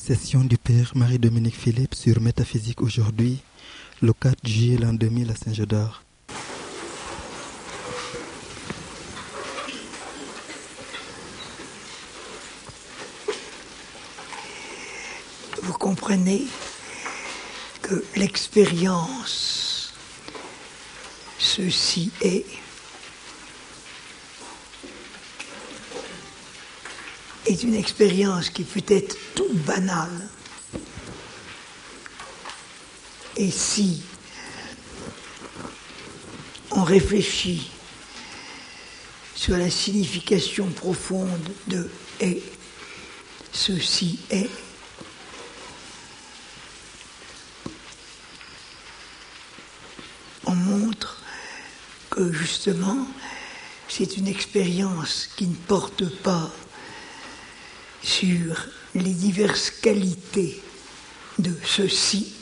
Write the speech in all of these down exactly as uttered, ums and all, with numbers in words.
Session du Père Marie-Dominique Philippe sur Métaphysique aujourd'hui, le quatre juillet l'an deux mille à Saint-Jean-d'Arc. Vous comprenez que l'expérience, ceci est, est une expérience qui peut être toute banale. Et si on réfléchit sur la signification profonde de « est », ceci est, on montre que justement c'est une expérience qui ne porte pas sur les diverses qualités de ceci,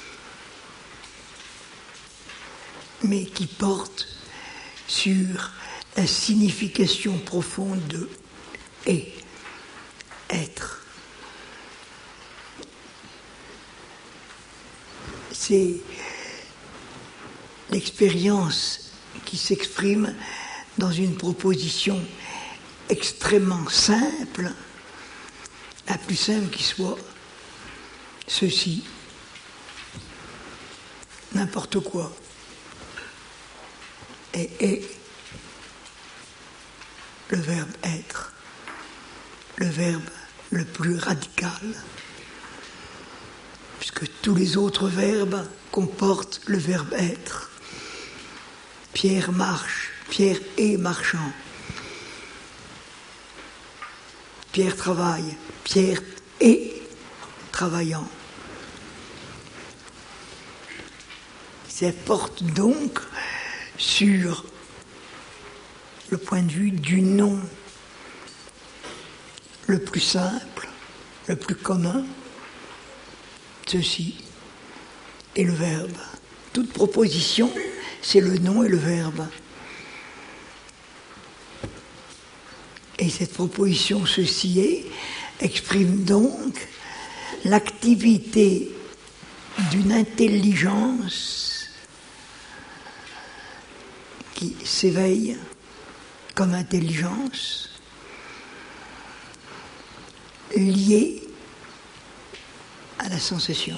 mais qui porte sur la signification profonde de « est », être. C'est l'expérience qui s'exprime dans une proposition extrêmement simple, la plus simple qui soit, ceci, n'importe quoi, et est le verbe être, le verbe le plus radical, puisque tous les autres verbes comportent le verbe être. Pierre marche, Pierre est marchand. Pierre travaille, Pierre est travaillant. Ça porte donc sur le point de vue du nom le plus simple, le plus commun, ceci est le verbe. Toute proposition, c'est le nom et le verbe. Et cette proposition, ceci est, exprime donc l'activité d'une intelligence qui s'éveille comme intelligence, liée à la sensation.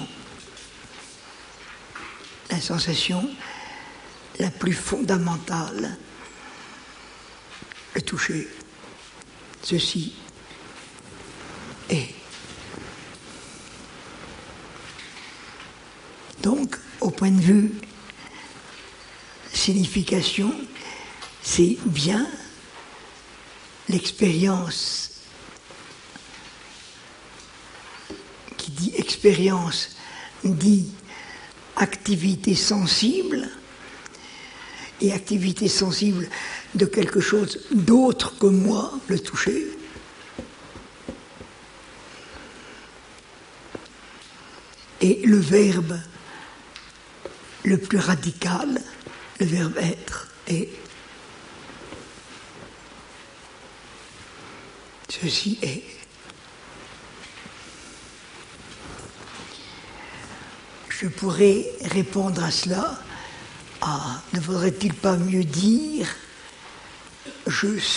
La sensation la plus fondamentale, le toucher. Ceci est. Donc, au point de vue signification, c'est bien l'expérience qui dit expérience, dit activité sensible, et activité sensible de quelque chose d'autre que moi, le toucher. Et le verbe le plus radical, le verbe être, est. Ceci est. Je pourrais répondre à cela. Ah, ne vaudrait-il pas mieux dire « je suis » ?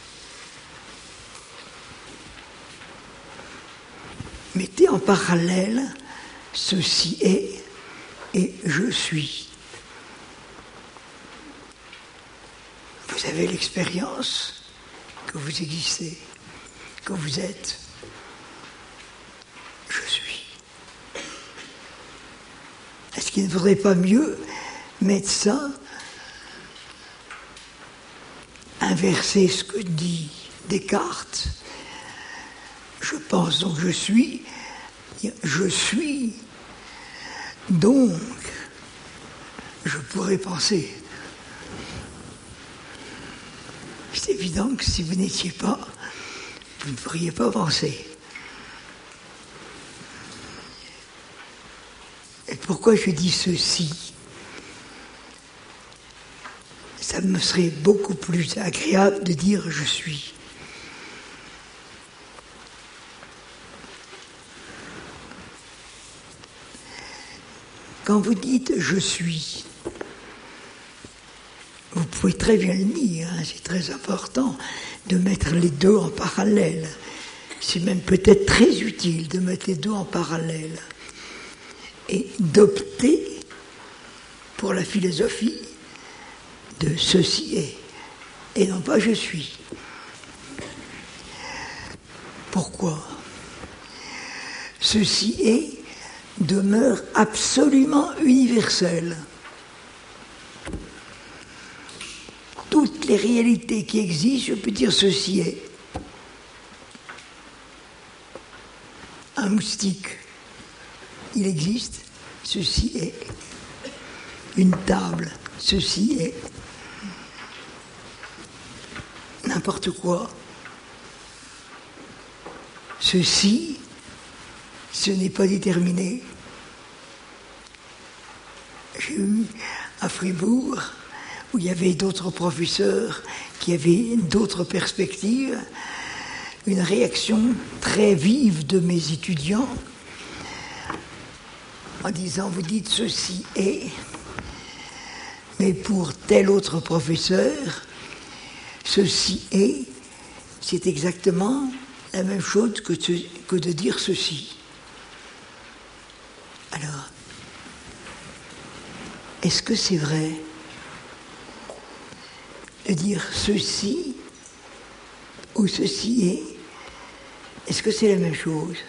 Mettez en parallèle « ceci est » et « je suis ». Vous avez l'expérience que vous existez, que vous êtes. Je suis. Est-ce qu'il ne vaudrait pas mieux mettre ça, inverser ce que dit Descartes, je pense donc je suis, je suis, donc je pourrais penser. C'est évident que si vous n'étiez pas, vous ne pourriez pas penser. Et pourquoi je dis ceci ? Ça me serait beaucoup plus agréable de dire « je suis ». Quand vous dites « je suis », vous pouvez très bien le dire, hein, c'est très important de mettre les deux en parallèle. C'est même peut-être très utile de mettre les deux en parallèle et d'opter pour la philosophie de « ceci est » et non pas « je suis ». Pourquoi ? Ceci est demeure absolument universel. Toutes les réalités qui existent, je peux dire ceci est. Un moustique, il existe, ceci est. Une table, ceci est. N'importe quoi. Ceci, ce n'est pas déterminé. J'ai eu à Fribourg, où il y avait d'autres professeurs qui avaient d'autres perspectives, une réaction très vive de mes étudiants en disant « vous dites ceci est », mais pour tel autre professeur, ceci est, c'est exactement la même chose que, ce, que de dire ceci. Alors, est-ce que c'est vrai de dire ceci ou ceci est? Est-ce que c'est la même chose?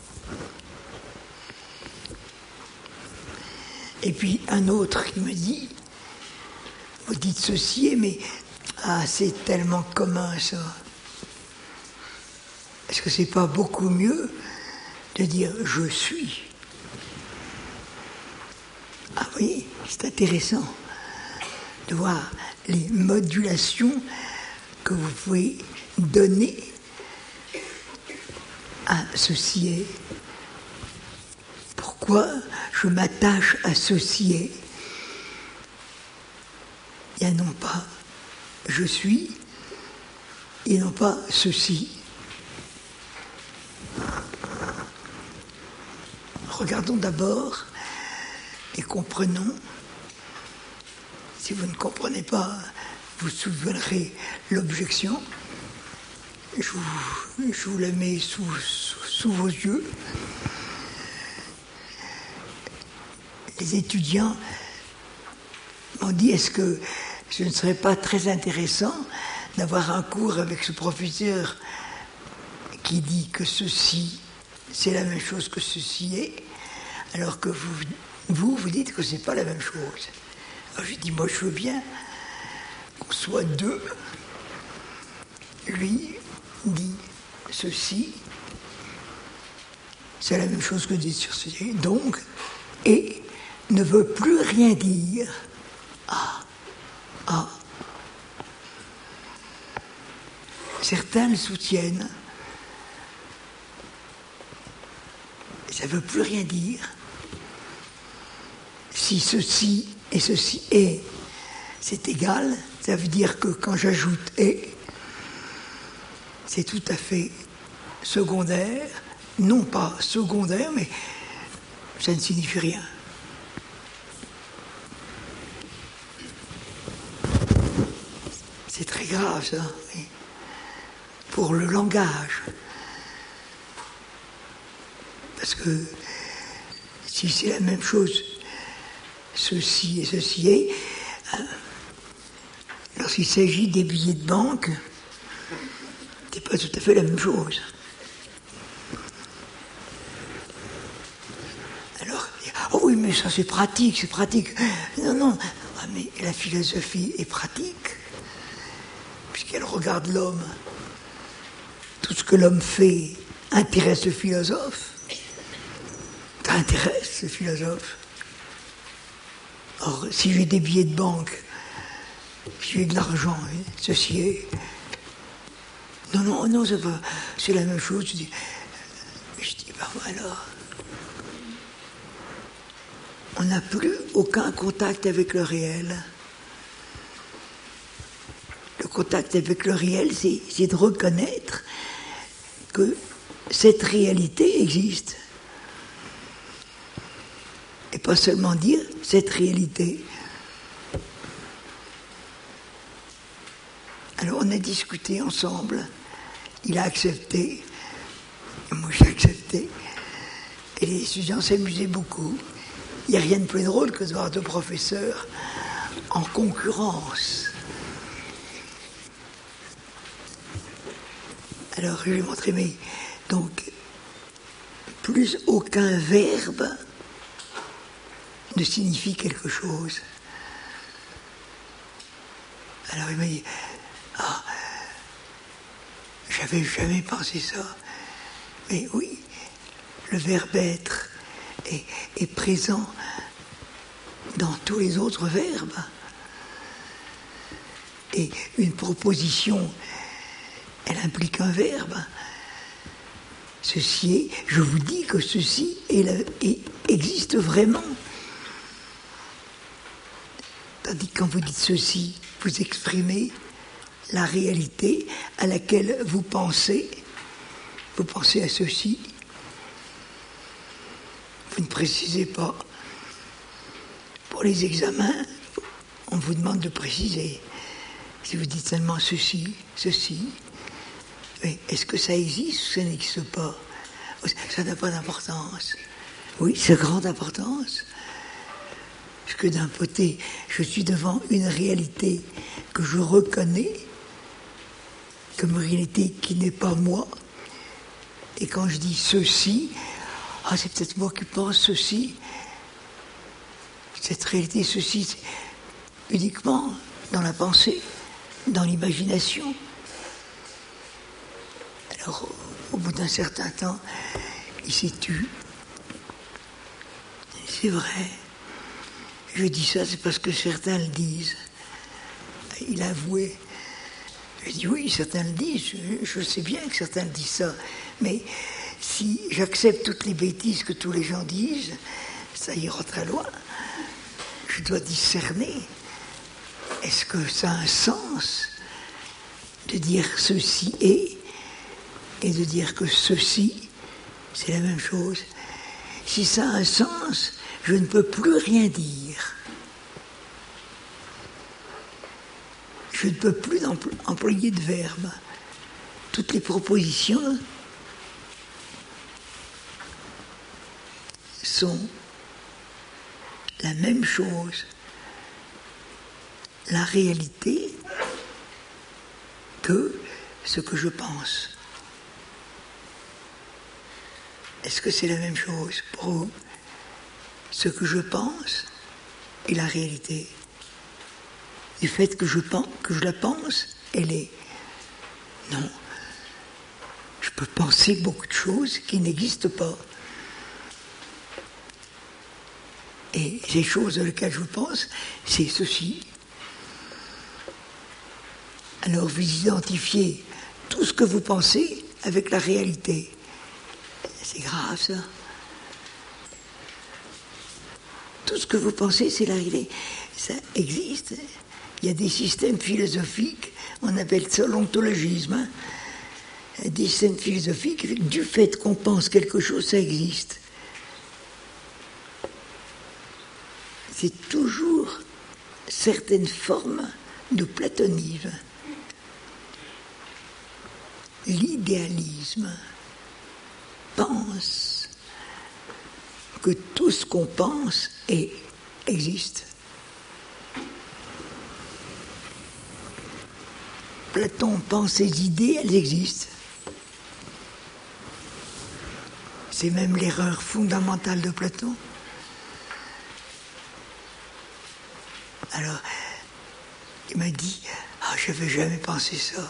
Et puis un autre qui me dit, vous dites ceci est, mais ah, c'est tellement commun ça. Est-ce que c'est pas beaucoup mieux de dire je suis? Ah oui, c'est intéressant de voir les modulations que vous pouvez donner à ceci est. Pourquoi je m'attache à ceci est? Il y a non pas je suis et non pas ceci. Regardons d'abord et comprenons. Si vous ne comprenez pas, vous soulèverez l'objection. Je vous, je vous la mets sous, sous, sous vos yeux. Les étudiants m'ont dit, est-ce que ce ne serait pas très intéressant d'avoir un cours avec ce professeur qui dit que ceci, c'est la même chose que ceci est, alors que vous, vous, vous dites que c'est pas la même chose. Alors j'ai dit, moi je veux bien qu'on soit deux. Lui dit ceci, c'est la même chose que dit sur ceci, donc, et ne veut plus rien dire. Ah, ah. Certains le soutiennent. Ça ne veut plus rien dire. Si ceci et ceci est, c'est égal, ça veut dire que quand j'ajoute est, c'est tout à fait secondaire, non pas secondaire, mais ça ne signifie rien. C'est très grave, ça, oui. Pour le langage. Parce que si c'est la même chose, ceci et ceci est, hein, lorsqu'il s'agit des billets de banque, c'est pas tout à fait la même chose. Alors, oh oui, mais ça c'est pratique, c'est pratique. Non, non, ah, mais la philosophie est pratique, puisqu'elle regarde l'homme. Tout ce que l'homme fait intéresse le philosophe. Ça intéresse le philosophe. Or, si j'ai des billets de banque, si j'ai de l'argent, hein, ceci est... Non, non, non, c'est pas... C'est la même chose. Je dis, je dis ben alors... On n'a plus aucun contact avec le réel. Le contact avec le réel, c'est, c'est de reconnaître que cette réalité existe. Et pas seulement dire cette réalité. Alors on a discuté ensemble, il a accepté, moi j'ai accepté, et les étudiants s'amusaient beaucoup. Il n'y a rien de plus drôle que de voir deux professeurs en concurrence. Alors je lui ai montré, mais donc, plus aucun verbe ne signifie quelque chose. Alors il m'a dit, ah, j'avais jamais pensé ça. Mais oui, le verbe être est, est présent dans tous les autres verbes. Et une proposition, elle implique un verbe. Ceci est, je vous dis que ceci est la, est, existe vraiment. Tandis que quand vous dites ceci, vous exprimez la réalité à laquelle vous pensez. Vous pensez à ceci. Vous ne précisez pas. Pour les examens, on vous demande de préciser. Si vous dites seulement ceci, ceci, mais est-ce que ça existe ou ça n'existe pas? Ça n'a pas d'importance. Oui, c'est grande importance. Parce que d'un côté, je suis devant une réalité que je reconnais comme réalité qui n'est pas moi. Et quand je dis ceci, ah, c'est peut-être moi qui pense ceci. Cette réalité, ceci, c'est uniquement dans la pensée, dans l'imagination. Alors, au bout d'un certain temps, il s'est tu. C'est vrai. Je dis ça, c'est parce que certains le disent. Il a avoué. Je dis oui, certains le disent. Je, je sais bien que certains le disent ça. Mais si j'accepte toutes les bêtises que tous les gens disent, ça ira très loin. Je dois discerner. Est-ce que ça a un sens de dire ceci est et de dire que ceci, c'est la même chose? Si ça a un sens, je ne peux plus rien dire. Je ne peux plus employer de verbe. Toutes les propositions sont la même chose. La réalité que ce que je pense. Est-ce que c'est la même chose pour vous? Ce que je pense et la réalité. Du fait que je, pense, que je la pense, elle est. Non. Je peux penser beaucoup de choses qui n'existent pas. Et les choses dans lesquelles je pense, c'est ceci. Alors vous identifiez tout ce que vous pensez avec la réalité. C'est grave, ça. Tout ce que vous pensez, c'est la réalité. Ça existe. Il y a des systèmes philosophiques, on appelle ça l'ontologisme. Hein. Des systèmes philosophiques, du fait qu'on pense quelque chose, ça existe. C'est toujours certaines formes de platonisme. L'idéalisme pense que tout ce qu'on pense est, existe. Platon pense ses idées, elles existent. C'est même l'erreur fondamentale de Platon. Alors, il m'a dit, ah, je n'avais jamais pensé ça.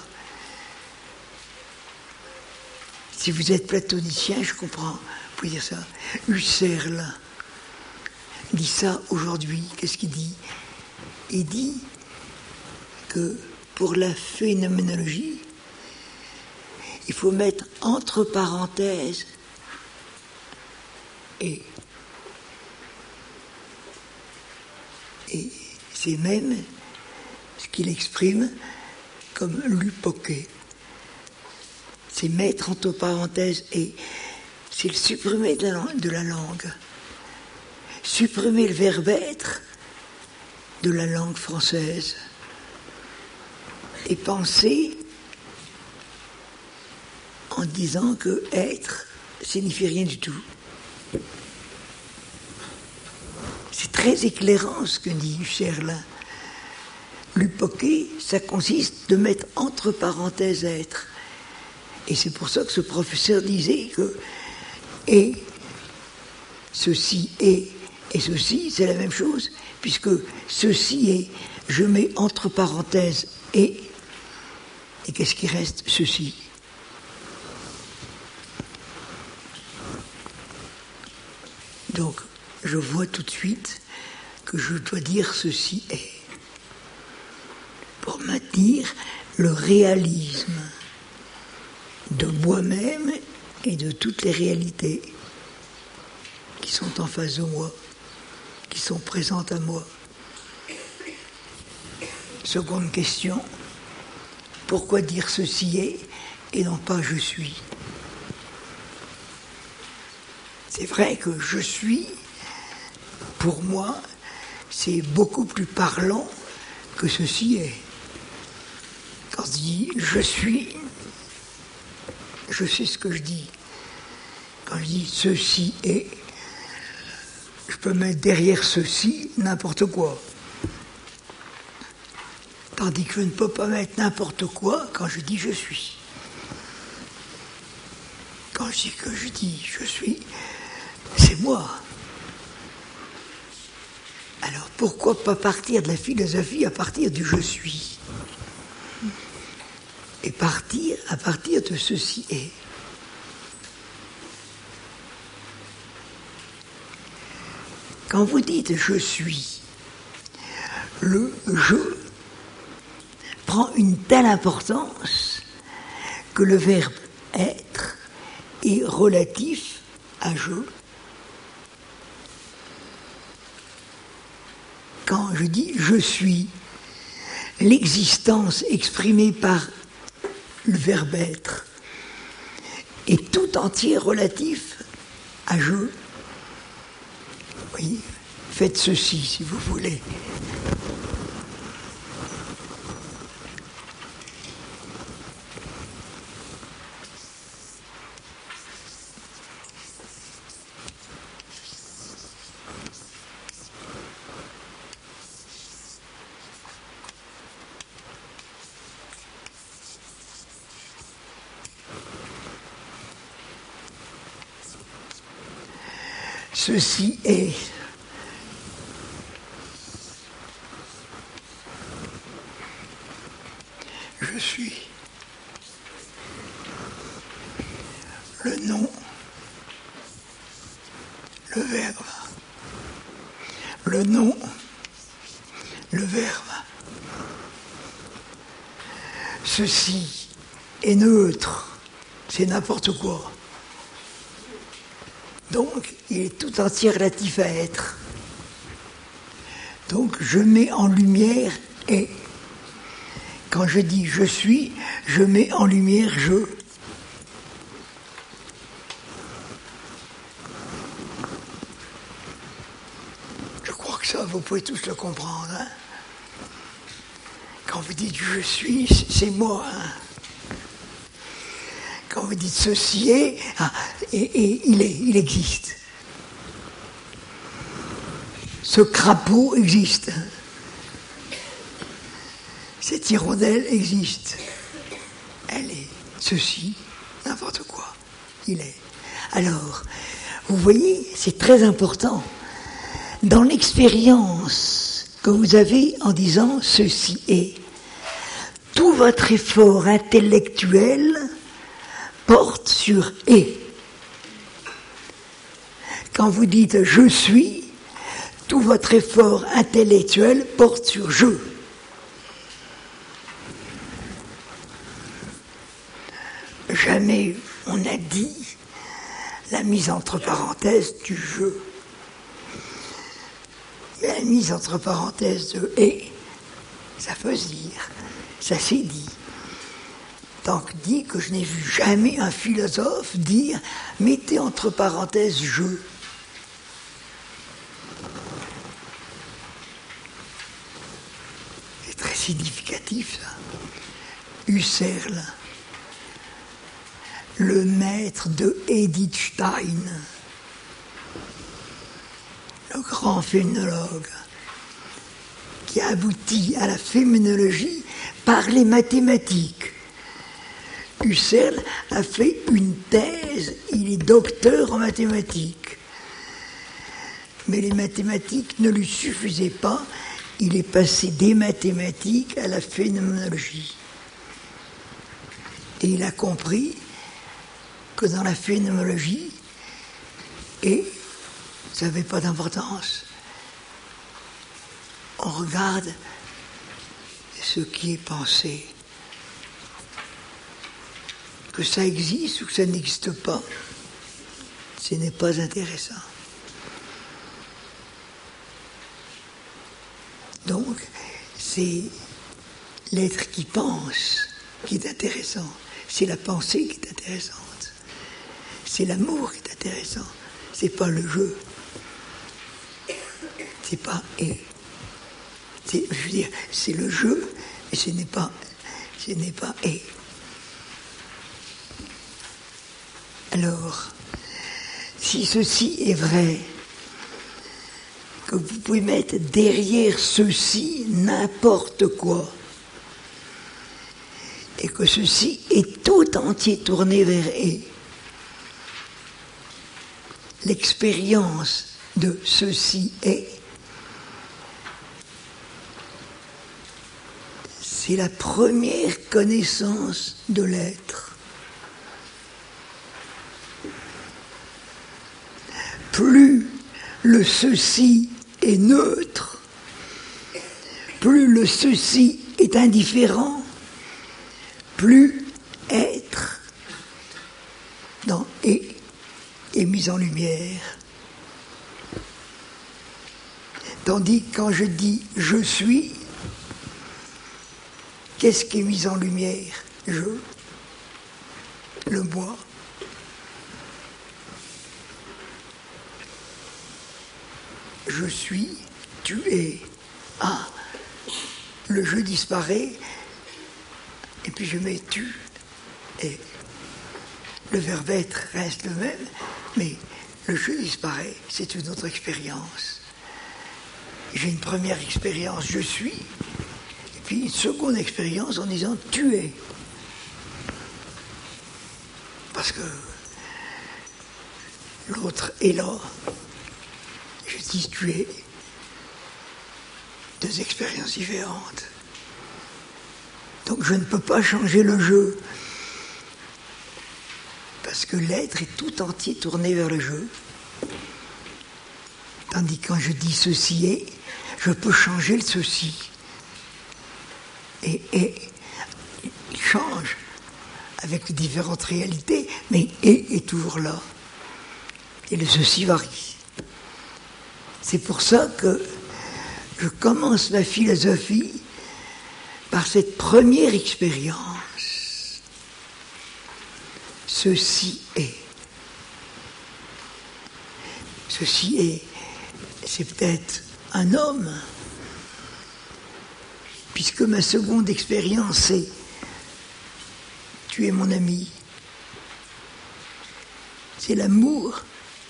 Si vous êtes platonicien, je comprends, vous pouvez dire ça. Husserl dit ça aujourd'hui. Qu'est-ce qu'il dit? Il dit que pour la phénoménologie, il faut mettre entre parenthèses et. Et c'est même ce qu'il exprime comme l'hypoké. C'est mettre entre parenthèses et c'est le supprimer de la, de la langue. supprimer le verbe être de la langue française et penser en disant que être signifie rien du tout. C'est très éclairant ce que dit Husserlin. L'hypoké, ça consiste de mettre entre parenthèses être. Et c'est pour ça que ce professeur disait que et ceci est et ceci, c'est la même chose, puisque ceci est, je mets entre parenthèses et, et qu'est-ce qui reste? Ceci. Donc, je vois tout de suite que je dois dire ceci est, pour maintenir le réalisme de moi-même et de toutes les réalités qui sont en face de moi, qui sont présentes à moi. Seconde question, pourquoi dire ceci est et non pas je suis? C'est vrai que je suis, pour moi, c'est beaucoup plus parlant que ceci est. Quand je dis je suis, je sais ce que je dis. Quand je dis ceci est, je peux mettre derrière ceci n'importe quoi. Tandis que je ne peux pas mettre n'importe quoi quand je dis je suis. Quand je dis que je dis je suis, c'est moi. Alors pourquoi pas partir de la philosophie à partir du je suis? Et partir à partir de ceci est. Quand vous dites je suis, le je prend une telle importance que le verbe être est relatif à je. Quand je dis je suis, l'existence exprimée par le verbe être est tout entier relatif à je. Oui, faites ceci si vous voulez. Ceci est. Je suis. Le nom. Le verbe. Le nom. Le verbe. Ceci est neutre. C'est n'importe quoi. Donc, il est tout entier relatif à être. Donc, je mets en lumière et. Quand je dis je suis, je mets en lumière je. Je crois que ça, vous pouvez tous le comprendre. Hein? Quand vous dites je suis, c'est moi. Hein? Quand vous dites ceci est, ah, et, et il est, il existe. Ce crapaud existe. Cette hirondelle existe. Elle est ceci, n'importe quoi. Il est. Alors, vous voyez, c'est très important. Dans l'expérience que vous avez en disant ceci est, tout votre effort intellectuel porte sur « et ». Quand vous dites « je suis », tout votre effort intellectuel porte sur « je ». Jamais on a dit la mise entre parenthèses du « je ». La mise entre parenthèses de « et », ça peut se dire, ça s'est dit. Tant dit que je n'ai vu jamais un philosophe dire « mettez entre parenthèses « je ». significatif, ça. Husserl, le maître de Edith Stein, le grand phénoménologue, qui a abouti à la phénoménologie par les mathématiques. Husserl a fait une thèse, il est docteur en mathématiques. Mais les mathématiques ne lui suffisaient pas, il est passé des mathématiques à la phénoménologie. Et il a compris que dans la phénoménologie, et ça n'avait pas d'importance, on regarde ce qui est pensé. Que ça existe ou que ça n'existe pas, ce n'est pas intéressant. Donc, c'est l'être qui pense qui est intéressant, c'est la pensée qui est intéressante, c'est l'amour qui est intéressant, c'est pas le jeu, c'est pas et, c'est, je veux dire, c'est le jeu, mais ce n'est pas, ce n'est pas et. Alors, si ceci est vrai, que vous pouvez mettre derrière ceci n'importe quoi, et que ceci est tout entier tourné vers et, l'expérience de ceci est, c'est la première connaissance de l'être. Plus le ceci est neutre, plus le ceci est indifférent, plus être dans et est mis en lumière. Tandis que quand je dis je suis, qu'est-ce qui est mis en lumière? Je, le moi. Je suis, tu es. Ah, le je disparaît, et puis je mets tu es. Le verbe être reste le même, mais le je disparaît, c'est une autre expérience. J'ai une première expérience, je suis, et puis une seconde expérience en disant tu es. Parce que l'autre est là. Je dis tu es, deux expériences différentes. Donc je ne peux pas changer le jeu, parce que l'être est tout entier tourné vers le jeu. Tandis que quand je dis ceci est, je peux changer le ceci. Et, et il change avec différentes réalités, mais et est toujours là. Et le ceci varie. C'est pour ça que je commence ma philosophie par cette première expérience. Ceci est. Ceci est, c'est peut-être un homme, puisque ma seconde expérience c'est tu es mon ami. C'est l'amour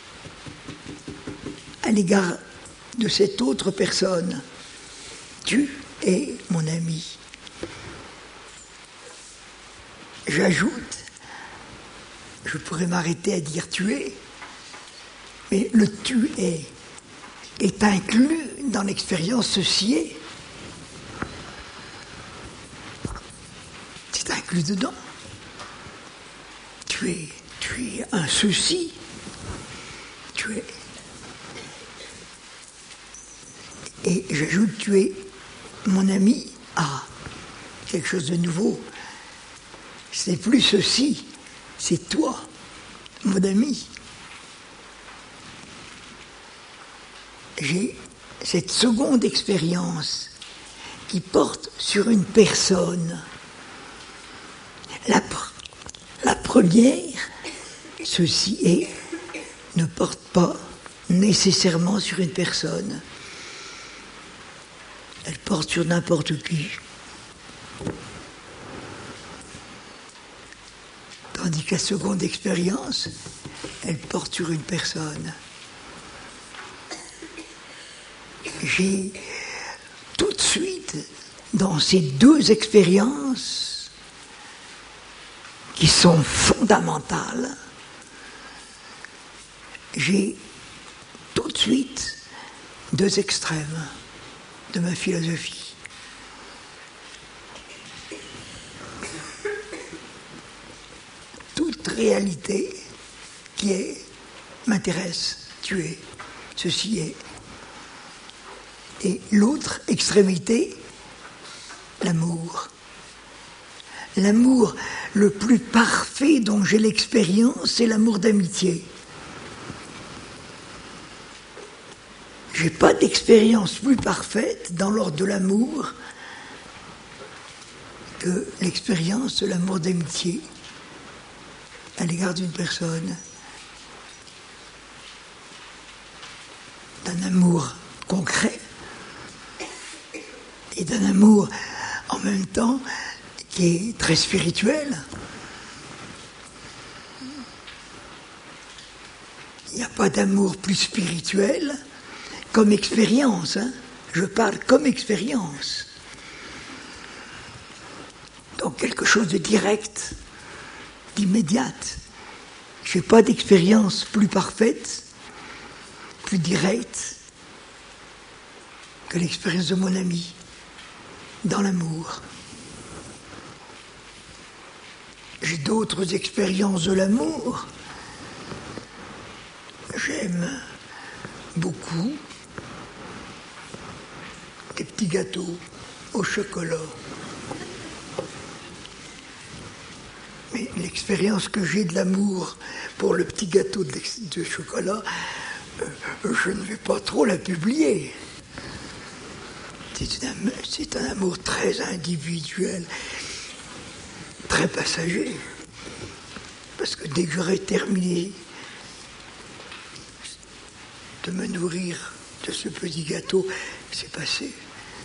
à l'égard de cette autre personne. Tu es mon ami. J'ajoute, je pourrais m'arrêter à dire tu es, mais le tu es est inclus dans l'expérience ceci est. C'est inclus dedans. Tu es, tu es un ceci. Tu es. Et j'ajoute, tu es mon ami. Ah, quelque chose de nouveau. Ce n'est plus ceci, c'est toi, mon ami. J'ai cette seconde expérience qui porte sur une personne. La, pr- la première, ceci est, ne porte pas nécessairement sur une personne. Elle porte sur n'importe qui. Tandis que la seconde expérience, elle porte sur une personne. J'ai tout de suite, dans ces deux expériences, qui sont fondamentales, j'ai tout de suite deux extrêmes de ma philosophie. Toute réalité qui est m'intéresse, tu es, ceci est. Et l'autre extrémité, l'amour. L'amour le plus parfait dont j'ai l'expérience, c'est l'amour d'amitié. Je n'ai pas d'expérience plus parfaite dans l'ordre de l'amour que l'expérience de l'amour d'amitié à l'égard d'une personne. D'un amour concret et d'un amour en même temps qui est très spirituel. Il n'y a pas d'amour plus spirituel comme expérience. Hein. Je parle comme expérience. Donc quelque chose de direct, d'immédiate. Je n'ai pas d'expérience plus parfaite, plus directe que l'expérience de mon ami dans l'amour. J'ai d'autres expériences de l'amour. J'aime beaucoup les petits gâteaux au chocolat. Mais l'expérience que j'ai de l'amour pour le petit gâteau de, de chocolat, euh, je ne vais pas trop la publier. C'est un, c'est un amour très individuel, très passager. Parce que dès que j'aurai terminé de me nourrir de ce petit gâteau, c'est passé.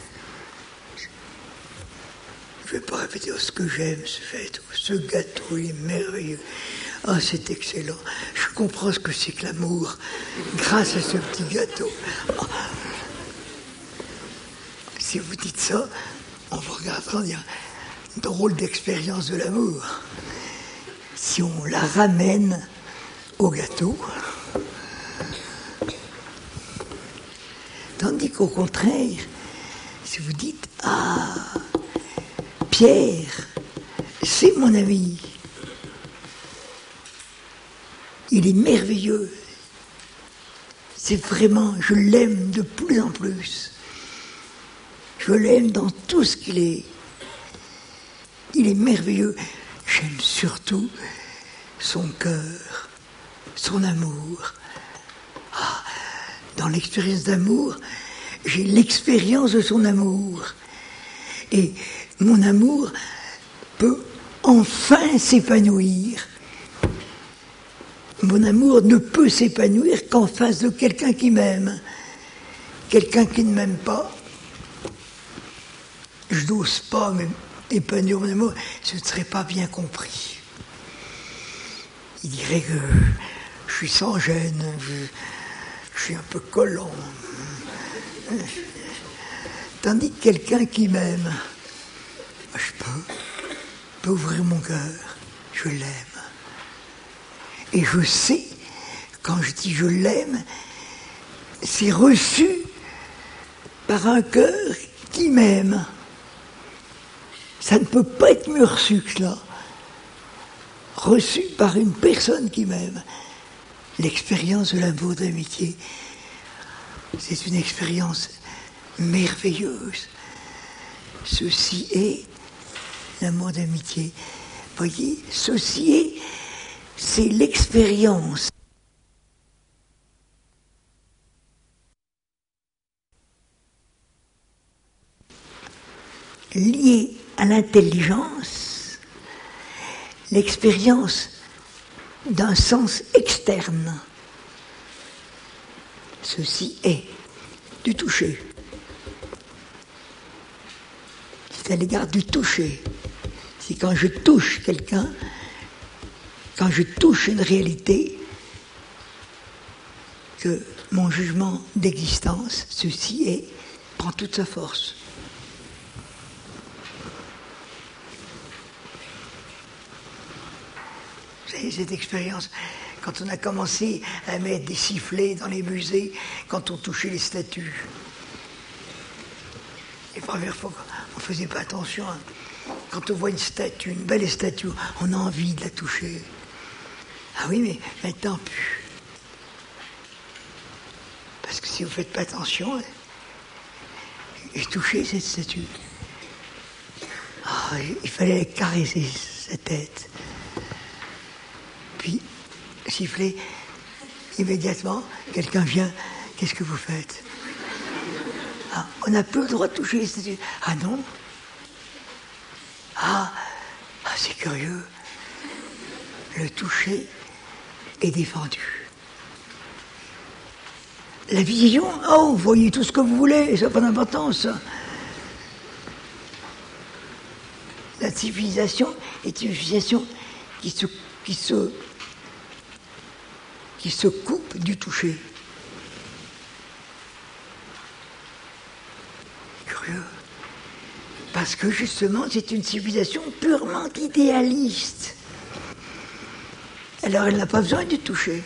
Je ne vais pas répéter oh, ce que j'aime, ce fait, ce gâteau il est merveilleux. Ah, c'est excellent. Je comprends ce que c'est que l'amour grâce à ce petit gâteau. Ah. Si vous dites ça, on vous regardera, il y a une drôle d'expérience de l'amour. Si on la ramène au gâteau, tandis qu'au contraire, si vous dites « Ah, Pierre, c'est mon ami, il est merveilleux, c'est vraiment, je l'aime de plus en plus. Je l'aime dans tout ce qu'il est. Il est merveilleux. J'aime surtout son cœur, son amour. Ah, dans l'expérience d'amour, j'ai l'expérience de son amour. Et mon amour peut enfin s'épanouir. Mon amour ne peut s'épanouir qu'en face de quelqu'un qui m'aime. Quelqu'un qui ne m'aime pas, je n'ose pas épanouir mon amour, ce ne serait pas bien compris. Il dirait que je suis sans gêne, je, je suis un peu collant. Tandis que quelqu'un qui m'aime, je peux, peux ouvrir mon cœur, je l'aime. Et je sais, quand je dis je l'aime, c'est reçu par un cœur qui m'aime. Ça ne peut pas être mieux reçu que cela. Reçu par une personne qui m'aime. L'expérience de l'amour d'amitié, c'est une expérience merveilleuse. Ceci est l'amour d'amitié. Voyez, ceci est, c'est l'expérience. Liée à l'intelligence, l'expérience d'un sens externe. Ceci est du toucher. C'est à l'égard du toucher. C'est quand je touche quelqu'un quand je touche une réalité, que mon jugement d'existence, ceci est, prend toute sa force. Vous savez, cette expérience, quand on a commencé à mettre des sifflets dans les musées, quand on touchait les statues. Les premières fois, on ne faisait pas attention. Hein. Quand on voit une statue, une belle statue, on a envie de la toucher. Ah oui, mais maintenant plus. Parce que si vous ne faites pas attention, j'ai touché cette statue. Oh, il fallait caresser sa tête. Puis, siffler, immédiatement, quelqu'un vient, qu'est-ce que vous faites? Ah, on n'a plus le droit de toucher les statues. Ah non? Ah, ah c'est curieux. Le toucher est défendu. La vision, oh, vous voyez tout ce que vous voulez, ça n'a pas d'importance. La civilisation est une civilisation qui se, qui se, qui se coupe du toucher. Curieux. Parce que justement, c'est une civilisation purement idéaliste. Alors, elle n'a pas besoin du toucher.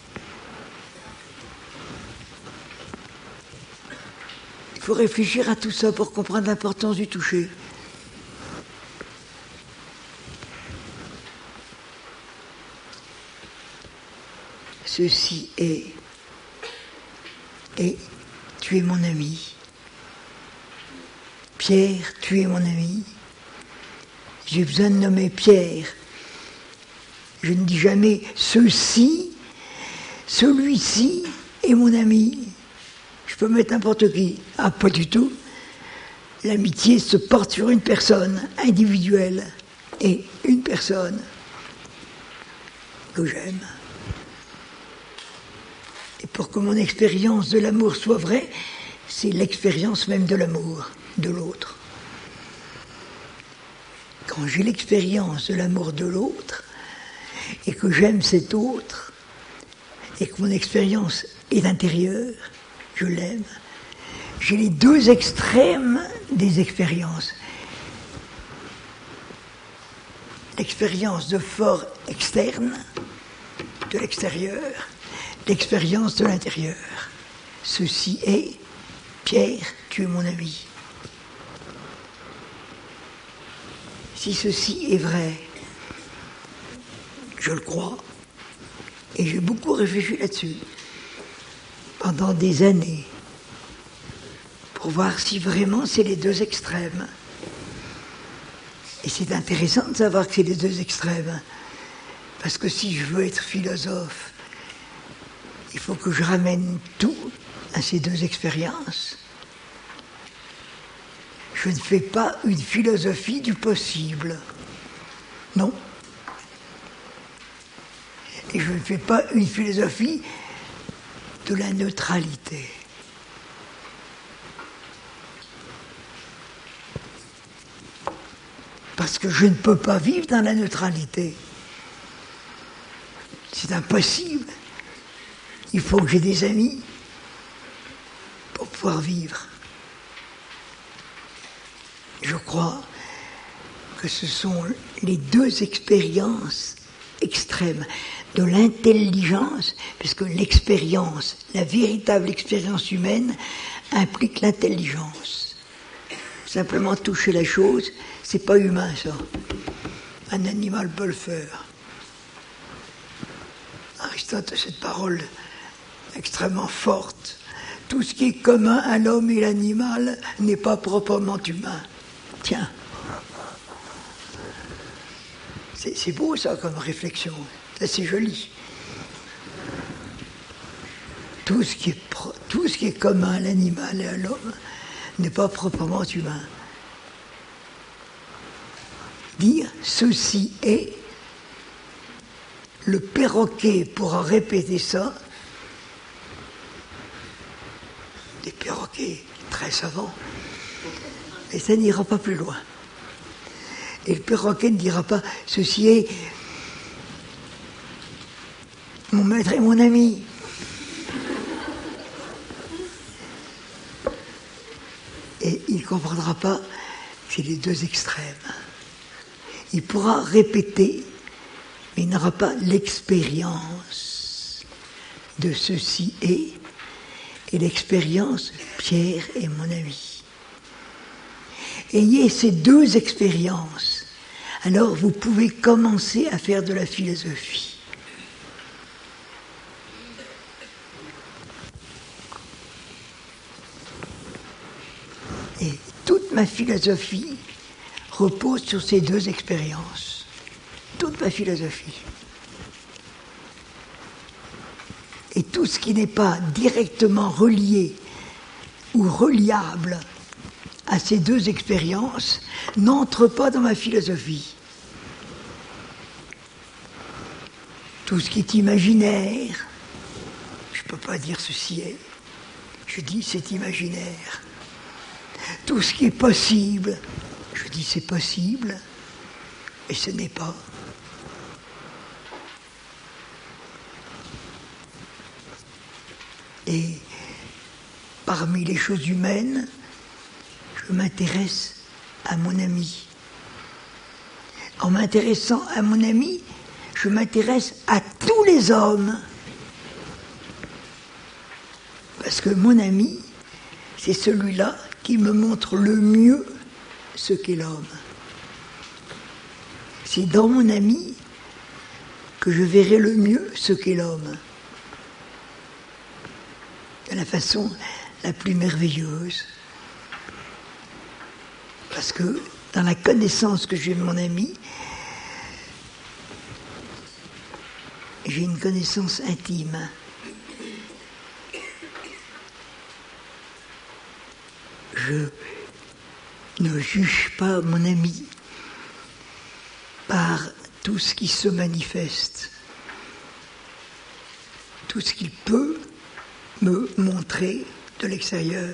Il faut réfléchir à tout ça pour comprendre l'importance du toucher. Ceci est, et tu es mon ami. Pierre, tu es mon ami. J'ai besoin de nommer Pierre. Je ne dis jamais ceci, celui-ci est mon ami. Je peux mettre n'importe qui. Ah, pas du tout. L'amitié se porte sur une personne individuelle et une personne que j'aime. Et pour que mon expérience de l'amour soit vraie, c'est l'expérience même de l'amour de l'autre. Quand j'ai l'expérience de l'amour de l'autre et que j'aime cet autre et que mon expérience est intérieure, je l'aime, j'ai les deux extrêmes des expériences. L'expérience de fort externe, de l'extérieur, l'expérience de l'intérieur. Ceci est, Pierre, tu es mon ami. Si ceci est vrai, je le crois, et j'ai beaucoup réfléchi là-dessus, pendant des années, pour voir si vraiment c'est les deux extrêmes. Et c'est intéressant de savoir que c'est les deux extrêmes, parce que si je veux être philosophe, il faut que je ramène tout à ces deux expériences. Je ne fais pas une philosophie du possible. Non. Et je ne fais pas une philosophie de la neutralité. Parce que je ne peux pas vivre dans la neutralité. C'est impossible. Il faut que j'ai des amis pour pouvoir vivre. Je crois que ce sont les deux expériences extrêmes de l'intelligence, puisque l'expérience, la véritable expérience humaine, implique l'intelligence. Simplement toucher la chose, c'est pas humain ça. Un animal peut le faire. Aristote a cette parole extrêmement forte. Tout ce qui est commun à l'homme et l'animal n'est pas proprement humain. Tiens, c'est, c'est beau ça comme réflexion, ça, c'est joli. Tout ce qui est, pro, tout ce qui est commun à l'animal et à l'homme n'est pas proprement humain. Dire ceci est, le perroquet pourra répéter ça, des perroquets très savants, et ça n'ira pas plus loin. Et le perroquet ne dira pas ceci est mon maître est mon ami. Et il ne comprendra pas que c'est les deux extrêmes. Il pourra répéter, mais il n'aura pas l'expérience de ceci est, et l'expérience Pierre est mon ami. Ayez ces deux expériences, alors vous pouvez commencer à faire de la philosophie. Et toute ma philosophie repose sur ces deux expériences. Toute ma philosophie. Et tout ce qui n'est pas directement relié ou reliable à ces deux expériences n'entre pas dans ma philosophie. Tout ce qui est imaginaire, je ne peux pas dire ceci est, je dis c'est imaginaire. Tout ce qui est possible, je dis c'est possible, et ce n'est pas. Et parmi les choses humaines, je m'intéresse à mon ami. En m'intéressant à mon ami, je m'intéresse à tous les hommes. Parce que mon ami, c'est celui-là qui me montre le mieux ce qu'est l'homme. C'est dans mon ami que je verrai le mieux ce qu'est l'homme. De la façon la plus merveilleuse. Parce que dans la connaissance que j'ai de mon ami, j'ai une connaissance intime. Je ne juge pas mon ami par tout ce qui se manifeste, tout ce qu'il peut me montrer de l'extérieur.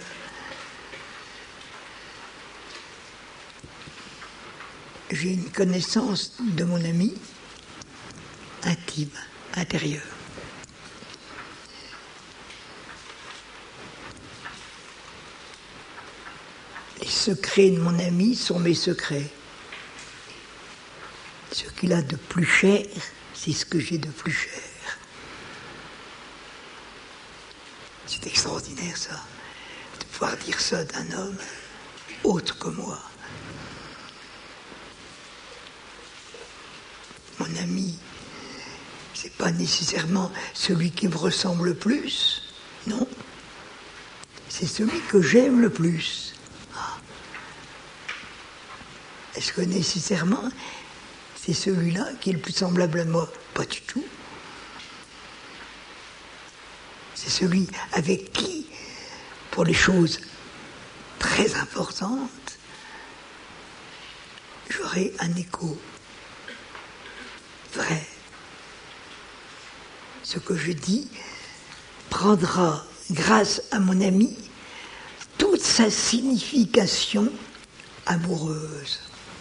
J'ai une connaissance de mon ami intime, intérieure. Les secrets de mon ami sont mes secrets. Ce qu'il a de plus cher, c'est ce que j'ai de plus cher. C'est extraordinaire ça, de pouvoir dire ça d'un homme autre que moi. Mon ami, c'est pas nécessairement celui qui me ressemble le plus, non. C'est celui que j'aime le plus. Ah. Est-ce que nécessairement c'est celui-là qui est le plus semblable à moi? Pas du tout. C'est celui avec qui, pour les choses très importantes, j'aurai un écho vrai. Ce que je dis prendra, grâce à mon ami, toute sa signification amoureuse,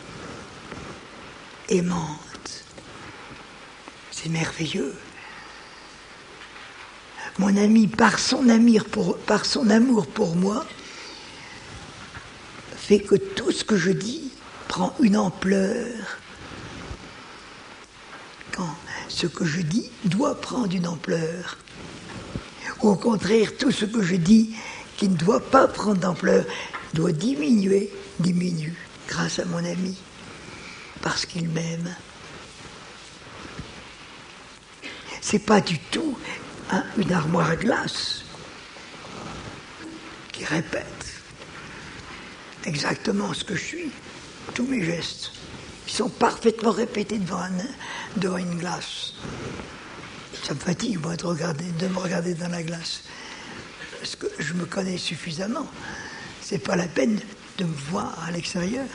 aimante. C'est merveilleux. Mon ami, par son amour pour, par son amour pour moi, fait que tout ce que je dis prend une ampleur quand ce que je dis doit prendre une ampleur. Ou au contraire, tout ce que je dis qui ne doit pas prendre d'ampleur doit diminuer, diminue, grâce à mon ami, parce qu'il m'aime. C'est pas du tout hein, une armoire à glace qui répète exactement ce que je suis, tous mes gestes. Ils sont parfaitement répétés devant, un, devant une glace. Ça me fatigue, moi, de, regarder, de me regarder dans la glace. Parce que je me connais suffisamment. C'est pas la peine de me voir à l'extérieur.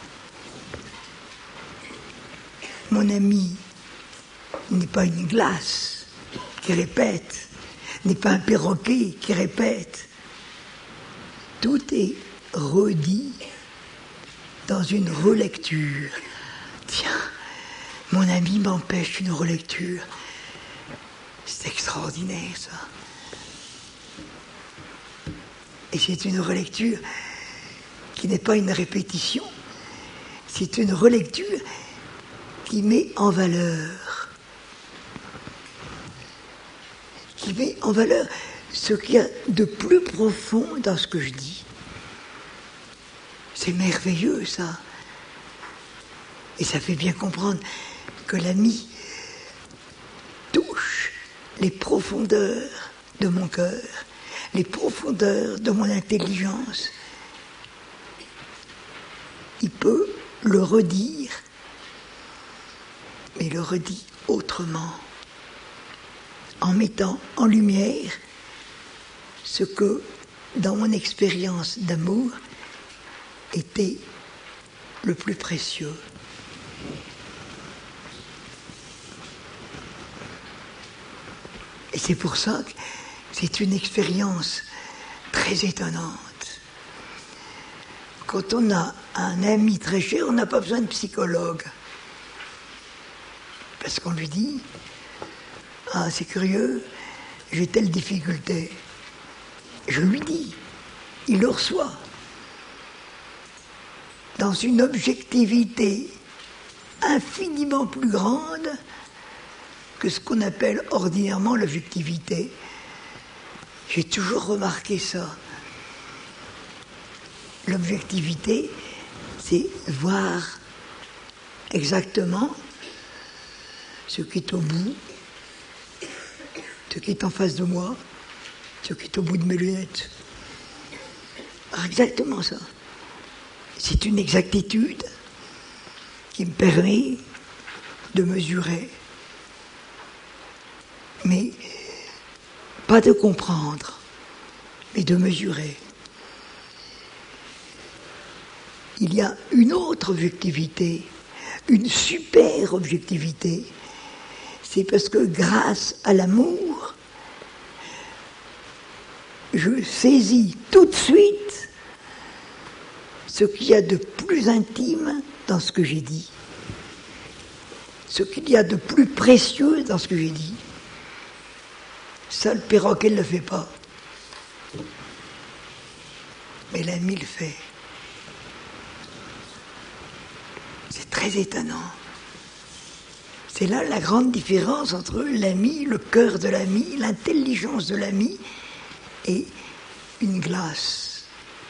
Mon ami n'est pas une glace qui répète, n'est pas un perroquet qui répète. Tout est redit dans une relecture. Tiens, mon ami m'empêche une relecture. C'est extraordinaire, ça. Et c'est une relecture qui n'est pas une répétition, c'est une relecture qui met en valeur, qui met en valeur ce qu'il y a de plus profond dans ce que je dis. C'est merveilleux, ça. Et ça fait bien comprendre que l'ami touche les profondeurs de mon cœur, les profondeurs de mon intelligence. Il peut le redire, mais le redit autrement, en mettant en lumière ce que, dans mon expérience d'amour, était le plus précieux. Et c'est pour ça que c'est une expérience très étonnante. Quand on a un ami très cher, on n'a pas besoin de psychologue. Parce qu'on lui dit « Ah, c'est curieux, j'ai telle difficulté. » Je lui dis, il le reçoit. Dans une objectivité infiniment plus grande que ce qu'on appelle ordinairement l'objectivité. J'ai toujours remarqué ça. L'objectivité, c'est voir exactement ce qui est au bout, ce qui est en face de moi, ce qui est au bout de mes lunettes. Alors exactement ça. C'est une exactitude qui me permet de mesurer, mais pas de comprendre, mais de mesurer. Il y a une autre objectivité, une super objectivité. C'est parce que grâce à l'amour, je saisis tout de suite ce qu'il y a de plus intime dans ce que j'ai dit, ce qu'il y a de plus précieux dans ce que j'ai dit. Ça, le perroquet ne le fait pas. Mais l'ami le fait. C'est très étonnant. C'est là la grande différence entre l'ami, le cœur de l'ami, l'intelligence de l'ami et une glace.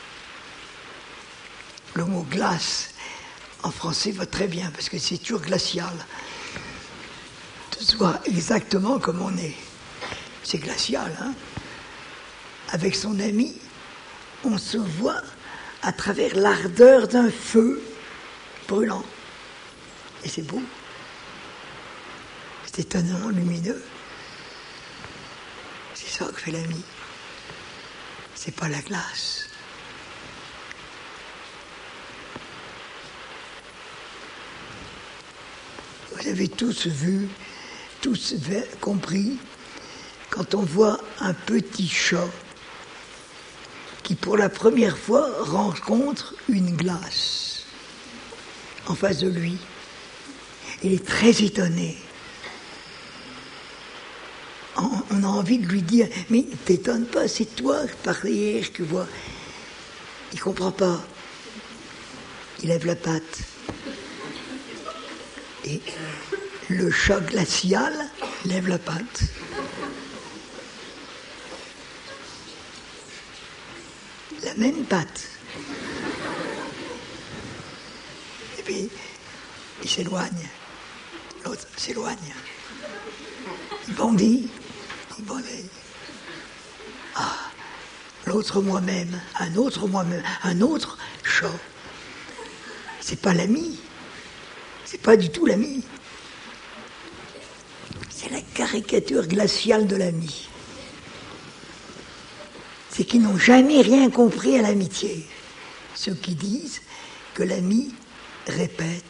Le mot glace en français va très bien parce que c'est toujours glacial. De se voir exactement comme on est. C'est glacial, hein? Avec son ami, on se voit à travers l'ardeur d'un feu brûlant. Et c'est beau. C'est étonnamment lumineux. C'est ça que fait l'ami. C'est pas la glace. Vous avez tous vu, tous compris, quand on voit un petit chat qui pour la première fois rencontre une glace en face de lui. Il est très étonné. On a envie de lui dire « Mais t'étonne pas, c'est toi par hier que vois. » Il ne comprend pas. Il lève la patte. Et le chat glacial lève la patte. La même patte. Et puis, il s'éloigne. L'autre s'éloigne. Il bondit. Il bondit. Ah, l'autre moi-même, un autre moi-même, un autre chat. C'est pas l'ami. C'est pas du tout l'ami. C'est la caricature glaciale de l'ami. C'est qu'ils n'ont jamais rien compris à l'amitié. Ceux qui disent que l'ami répète.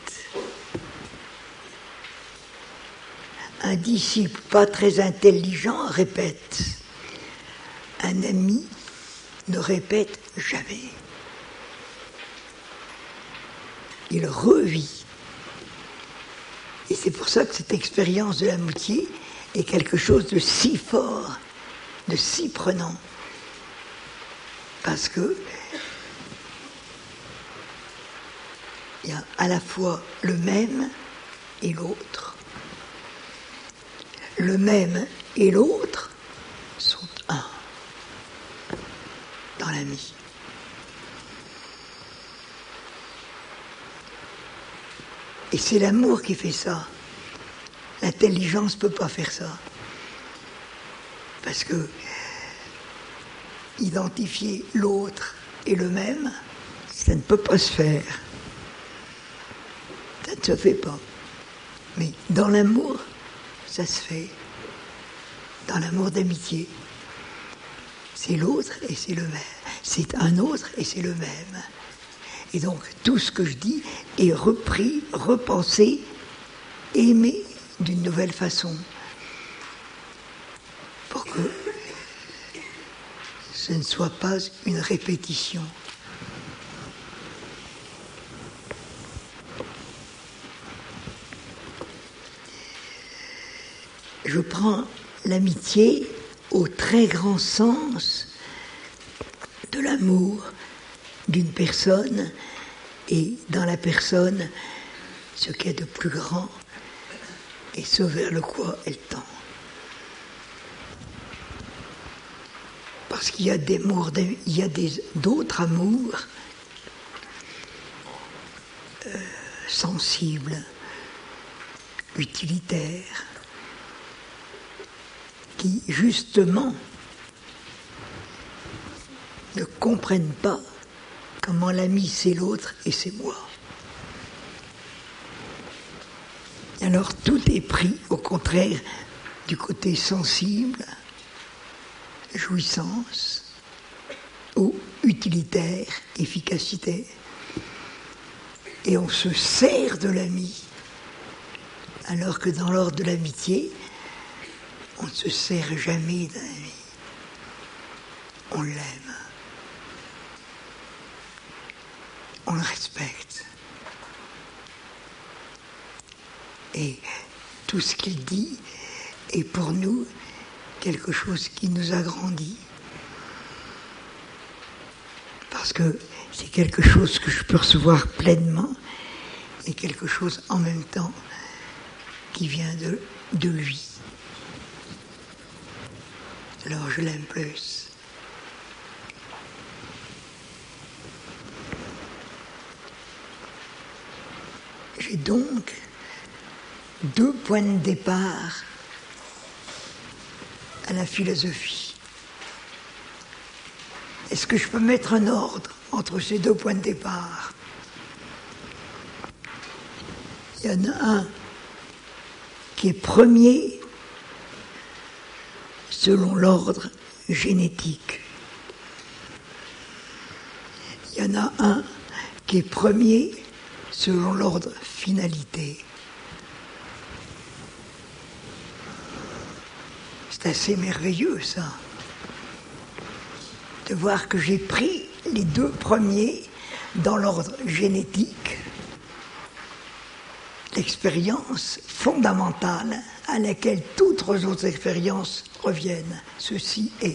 Un disciple pas très intelligent répète. Un ami ne répète jamais. Il revit. Et c'est pour ça que cette expérience de l'amitié, est quelque chose de si fort, de si prenant, parce que il y a à la fois le même et l'autre. Le même et l'autre sont un dans l'ami. Et c'est l'amour qui fait ça. L'intelligence ne peut pas faire ça. Parce que identifier l'autre et le même, ça ne peut pas se faire. Ça ne se fait pas. Mais dans l'amour, ça se fait. Dans l'amour d'amitié, c'est l'autre et c'est le même. C'est un autre et c'est le même. Et donc, tout ce que je dis est repris, repensé, aimé d'une nouvelle façon. Pour que ce ne soit pas une répétition. Je prends l'amitié au très grand sens de l'amour d'une personne et dans la personne ce qu'il y a de plus grand et ce vers le quoi elle tend. Parce qu'il y a des amours, il y a des, d'autres amours euh, sensibles, utilitaires, qui justement ne comprennent pas comment l'ami c'est l'autre et c'est moi. Alors tout est pris au contraire du côté sensible, jouissance, ou utilitaire, efficacité. Et on se sert de l'ami, alors que dans l'ordre de l'amitié, on ne se sert jamais d'un ami. On l'aime. On le respecte. Et tout ce qu'il dit est pour nous quelque chose qui nous agrandit. Parce que c'est quelque chose que je peux recevoir pleinement et quelque chose en même temps qui vient de, de lui. Alors je l'aime plus. J'ai donc deux points de départ à la philosophie. Est-ce que je peux mettre un ordre entre ces deux points de départ? Il y en a un qui est premier selon l'ordre génétique. Il y en a un qui est premier selon l'ordre finalité. C'est assez merveilleux, ça, de voir que j'ai pris les deux premiers dans l'ordre génétique, l'expérience fondamentale à laquelle toutes les autres expériences reviennent. Ceci est.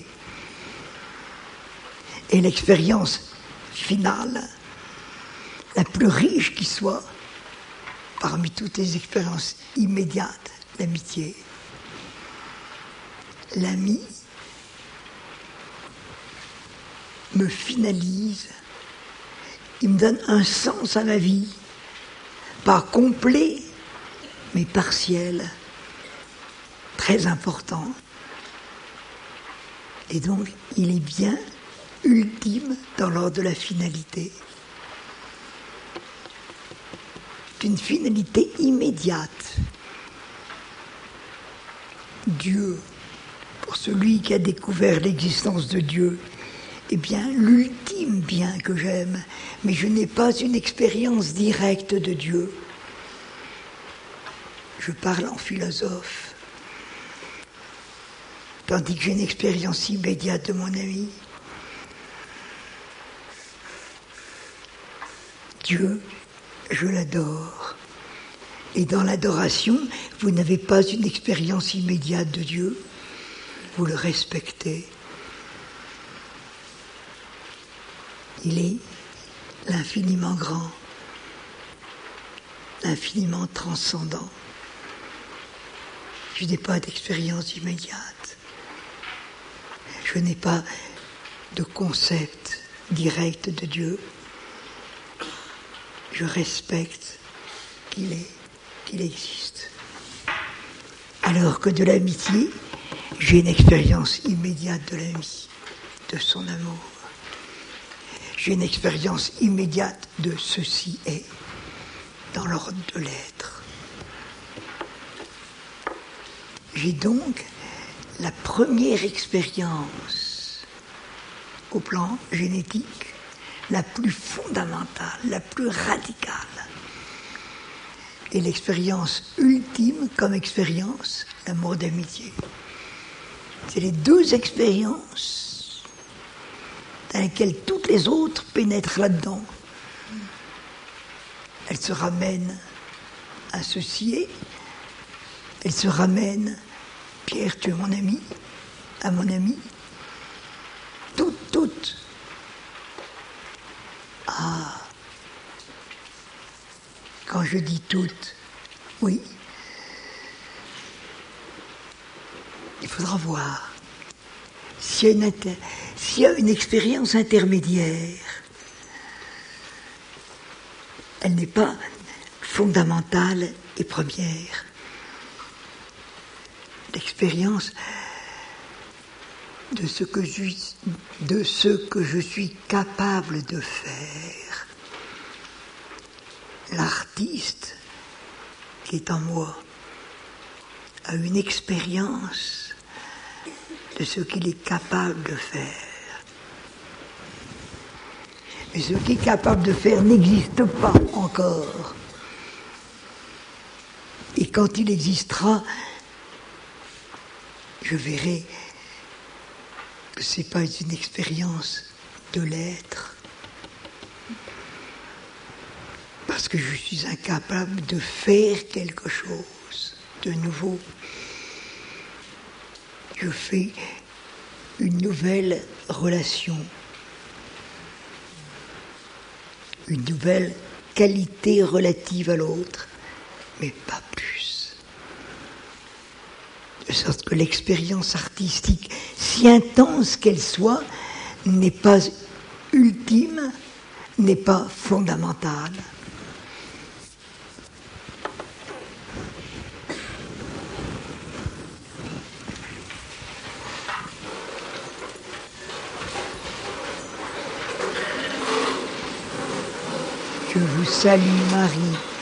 Et l'expérience finale, la plus riche qui soit, parmi toutes les expériences immédiates, l'amitié. L'ami me finalise, il me donne un sens à ma vie, pas complet, mais partiel, très important. Et donc, il est bien ultime dans l'ordre de la finalité. Une finalité immédiate. Dieu, pour celui qui a découvert l'existence de Dieu, eh bien, l'ultime bien que j'aime, mais je n'ai pas une expérience directe de Dieu. Je parle en philosophe, tandis que j'ai une expérience immédiate de mon ami. Dieu, je l'adore, Et dans l'adoration, vous n'avez pas une expérience immédiate de Dieu, vous le respectez. Il est l'infiniment grand, l'infiniment transcendant. Je n'ai pas d'expérience immédiate. Je n'ai pas de concept direct de Dieu. Je respecte qu'il est, qu'il existe. Alors que de l'amitié, j'ai une expérience immédiate de l'ami, de son amour. J'ai une expérience immédiate de ceci est, dans l'ordre de l'être. J'ai donc la première expérience au plan génétique, la plus fondamentale, la plus radicale. Et l'expérience ultime comme expérience, l'amour d'amitié. C'est les deux expériences dans lesquelles toutes les autres pénètrent là-dedans. Elles se ramènent à ceci, elles se ramènent, Pierre, tu es mon ami, à mon ami, toutes, toutes. Ah, quand je dis toutes, oui, il faudra voir s'il y a une, inter... s'il y a une expérience intermédiaire. Elle n'est pas fondamentale et première. L'expérience de ce que je, de ce que je suis capable de faire. L'artiste qui est en moi a une expérience de ce qu'il est capable de faire. Mais ce qu'il est capable de faire n'existe pas encore. Et quand il existera, je verrai que ce n'est pas une expérience de l'être, parce que je suis incapable de faire quelque chose de nouveau. Je fais une nouvelle relation, une nouvelle qualité relative à l'autre, mais pas plus. De sorte que l'expérience artistique, si intense qu'elle soit, n'est pas ultime, n'est pas fondamentale. Je vous salue Marie,